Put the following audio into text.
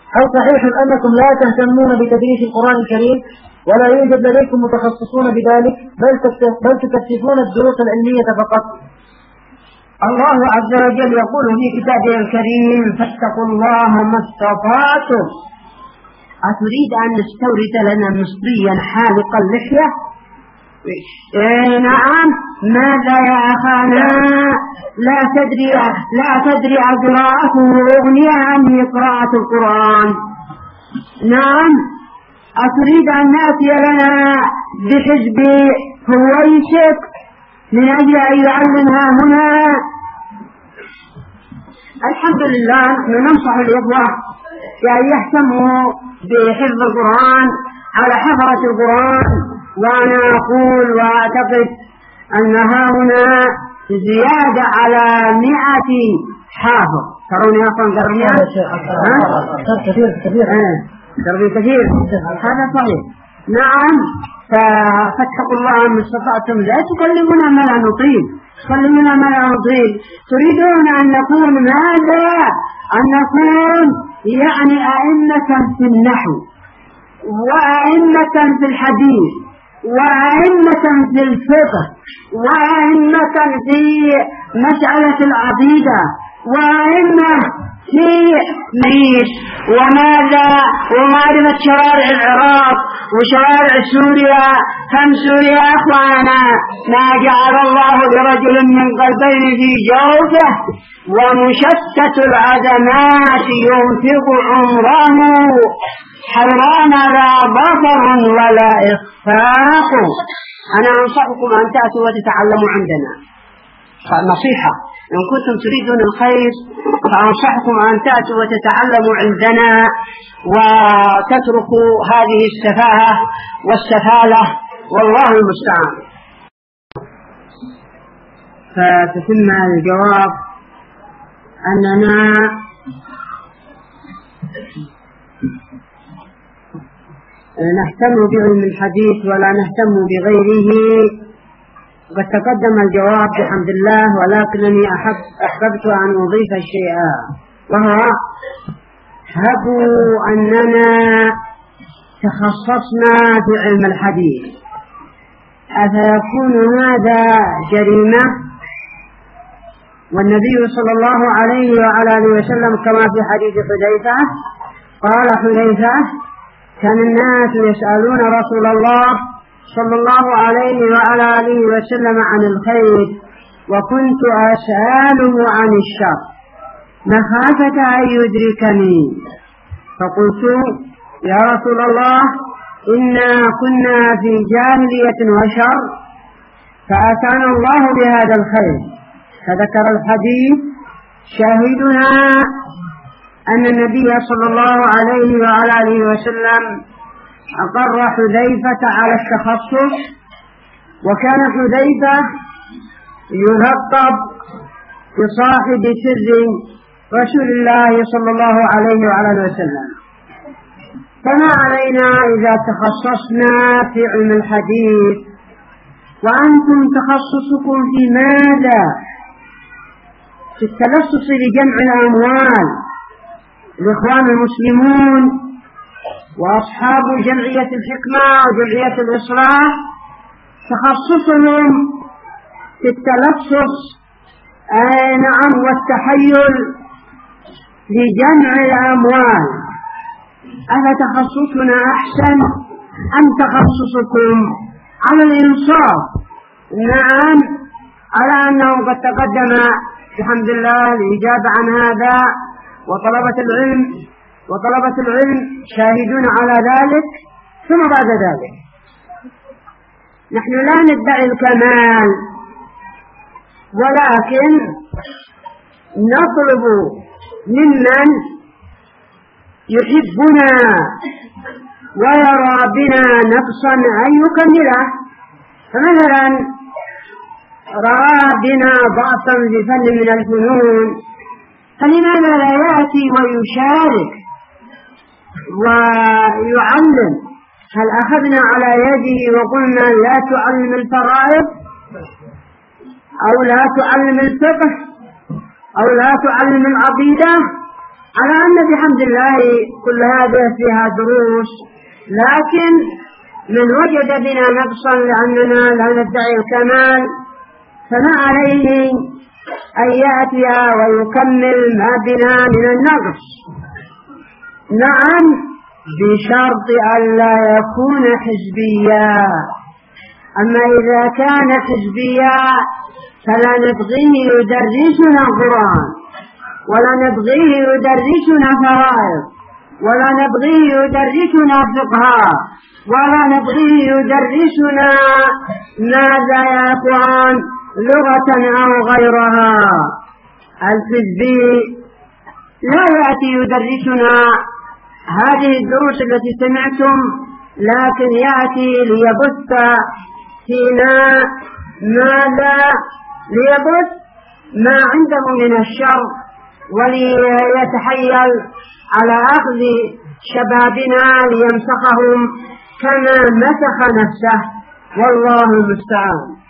هل صحيح أنكم لا تهتمون بتدريس القرآن الكريم ولا يوجد لديكم متخصصون بذلك بل تكثفون الدروس العلمية فقط؟ الله عز وجل يقول في كتابه الكريم فاتقوا الله ما استطعتم. أتريد أن نستورد لنا مصريا حالق اللحية؟ نعم. ماذا يا أخانا؟ لا تدري قراءته أغنية عنه قراءة القرآن. نعم. أتريد أن نأتي لنا بحزب هويسك من أجل أن يعلمها هنا؟ الحمد لله نحن ننصح الإخوة بأن يهتموا بحفظ القرآن على حفرة القرآن، وأنا أقول وأعتقد أنها هنا زيادة على 100 حافظ. ترون يا أخوان قربيا كثير هذا صحيح. نعم. فاتقوا الله ما استطعتم، لا تكلمنا ما لا نطيق، تكلمنا ما لا نطيق. تريدون أن نكون ماذا؟ أن نكون يعني أئمة في النحو وأئمة في الحديث وأئمة في الفقه وأئمة في مسألة العقيدة وأئمة في ميس وماذا ومعرفة شوارع العراق وشوارع سوريا. كم سوريا أخوانا ما جعل الله برجل من قلبين في جوفه ومشتت العدمات ينفق عمره حيران لا بصر ولا إخفاق. أنا أنصحكم أن تأتوا وتتعلموا عندنا. نصيحة، إن كنتم تريدون الخير فأنصحكم أن تأتوا وتتعلموا عندنا وتتركوا هذه السفاهة والسفالة، والله المستعان. فتتم الجواب أننا نهتم بعلم الحديث ولا نهتم بغيره. قد تقدم الجواب بحمد الله، ولكنني أحببت أن أضيف شيئا، وهو هبوا أننا تخصصنا في علم الحديث، أفيكون هذا جريمة؟ والنبي صلى الله عليه وعلى آله وسلم كما في حديث حذيفة قال حذيفة: كان الناس يسألون رسول الله صلى الله عليه وعلى آله وسلم عن الخير وكنت أسأله عن الشر مخافة أن يدركني، فقلت: يا رسول الله إنا كنا في جاهلية وشر فأتانا الله بهذا الخير. فذكر الحديث. شاهدنا أن النبي صلى الله عليه وعلى آله وسلم أقر حذيفة على التخصص، وكان حذيفة يلقب بصاحب سر رسول الله صلى الله عليه وعلى آله وسلم. فما علينا إذا تخصصنا في علم الحديث، وأنتم تخصصكم في ماذا؟ في التلصص بجمع الأموال. الإخوان المسلمون وأصحاب جمعية الحكمة وجمعية الإصلاح تخصصهم في التلصص نعم والتحيل لجمع الأموال. أفتخصصنا أحسن أم تخصصكم؟ على الإنصاف نعم، على أنه قد تقدم بحمد الله الإجابة عن هذا، وطلبة العلم شاهدون على ذلك. ثم بعد ذلك نحن لا ندعي الكمال، ولكن نطلب ممن يحبنا ويرى بنا نقصا أن يكمله. فمثلا رأى بنا ضعفا في فن من الفنون، فلماذا لا يأتي ويشارك ويعلم؟ هل أخذنا على يده وقلنا لا تعلم الفرائض أو لا تعلم الفقه أو لا تعلم العقيدة؟ على أن بحمد الله كل هذا فيها دروس، لكن من وجد بنا نقصا لأننا لا ندعي الكمال فما عليه أن يأتي ويكمل ما بنا من النقص. نعم، بشرط أن لا يكون حزبيا. أما إذا كان حزبيا فلا نبغيه يدرسنا القرآن، ولا نبغيه يدرسنا فرائض، ولا نبغيه يدرسنا فقها، ولا نبغيه يدرسنا ماذا يا إخوان لغة أو غيرها. الحزبي لا يأتي يدرسنا هذه الدروس التي سمعتم، لكن يأتي ليبث فينا ماذا ليبث ما عنده من الشر، وليتحيل على أخذ شبابنا ليمسخهم كما مسخ نفسه، والله المستعان.